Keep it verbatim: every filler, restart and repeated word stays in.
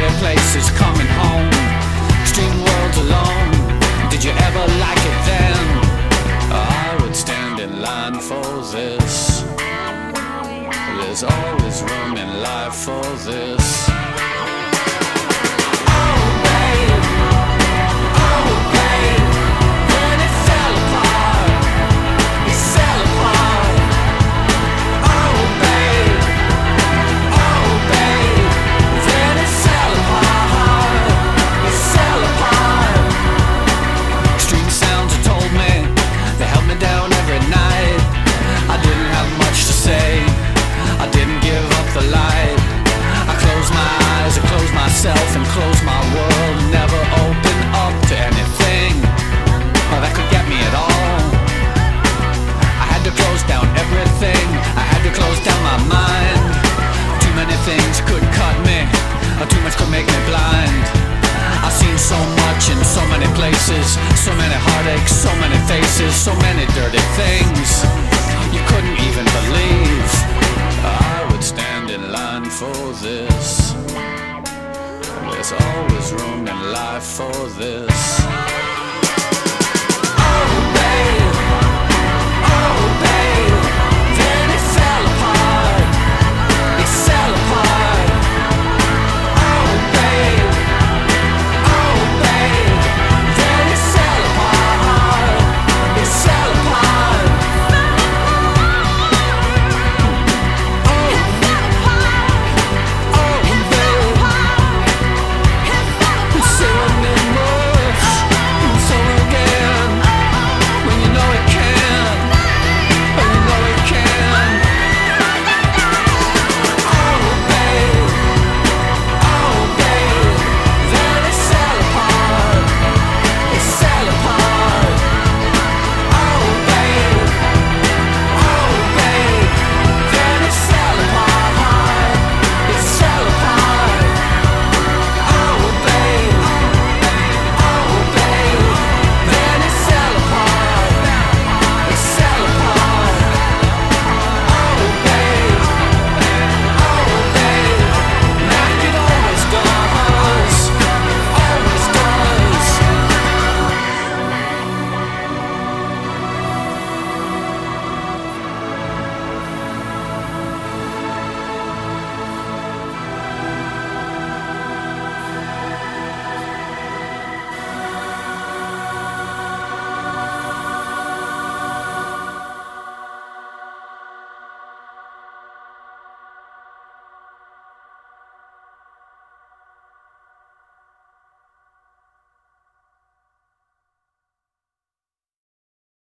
many places coming home. Extreme worlds alone. Did you ever like it then? I would stand in line for this. There's always room in life for this. Myself and close my world, never open up to anything that could get me at all. I had to close down everything, I had to close down my mind. Too many things could cut me, too much could make me blind. I've seen so much in so many places, so many heartaches, so many faces, so many dirty things you couldn't even believe. I would stand in line for this. There's always room in life for this.